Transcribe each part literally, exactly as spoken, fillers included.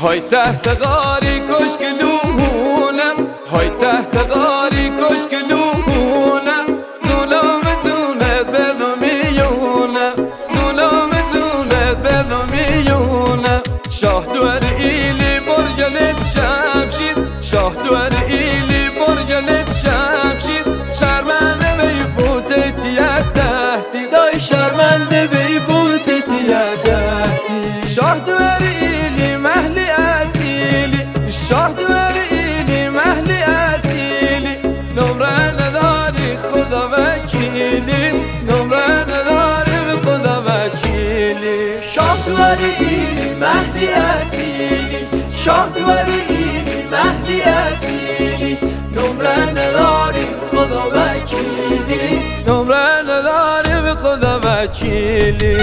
های تحت غاری کشکلونم، های تحت غاری کشکلونم، ظلامتونت برنمیونم، ظلامتونت برنمیونم. شاه دوار ایلی مرگلت شمشید، شاه دوار ایلی مرگلت شمشید. شرمنده بی بوتت یدهتی، دای شرمنده بی بوتت یدهتی. شاه دوار ایلی محلی اصیلی، شاه دوار ایلی محلی اصیلی. نمره نداری خدا وکیلی، نمره نداری به خدا وکیلی. شاه دوار ایلی مهدی اصیلی، شاه دوار ایلی مهدی اصیلی. نمره نداری خدا وکیلی، نمره نداری به خدا وکیلی.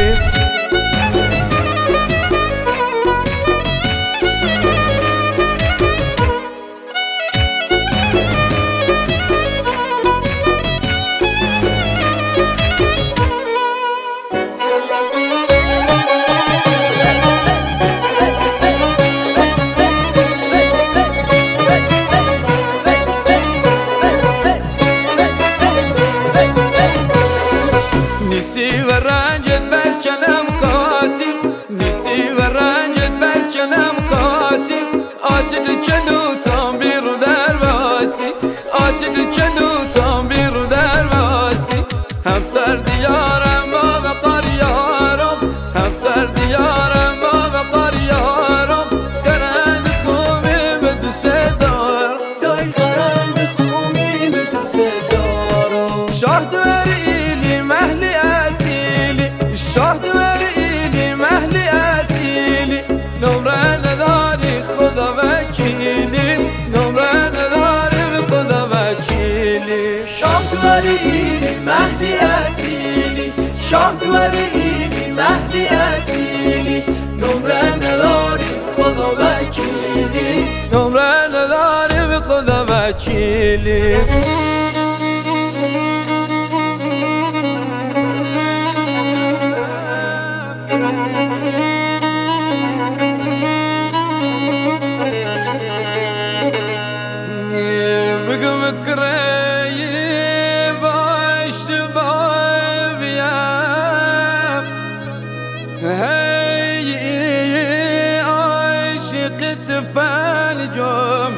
نیستی و رنجت بس کنم قاسیم، نیستی و رنجت بس کنم قاسیم. عاشق کلوتان بیرو در واسی، عاشق کلوتان بیرو در واسی. همسر دیارم با وقار یارم، همسر دیارم با وقار یارم. قرند خوبی به دوست دارم، دای قرند خوبی به دوست دارم. شاه دوار ایلی محلی اصیلی، شاه دوار ایلی محلی اصیلی. نمره نداری خدا وکیلی، نمره نداری به خدا وکیلی. شاه دوار ایلی مهدی اصیلی، شاه دوار ایلی مهدی اصیلی. نمره نداری خدا وکیلی، نمره نداری به خدا وکیلی. بگو بکره باش دبای بیم، هی عاشقت فنجم،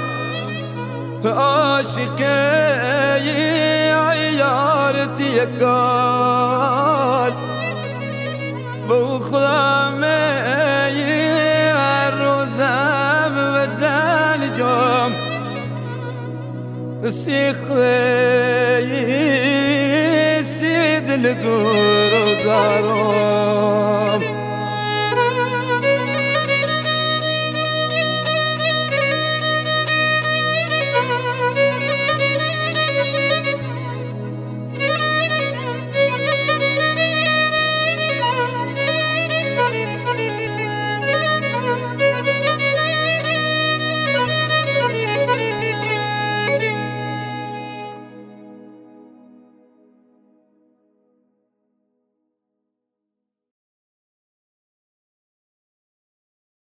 عاشق عیارت یکال. بو خدا می هر روزم و زنجم، سیخی سی دل گورو دارم.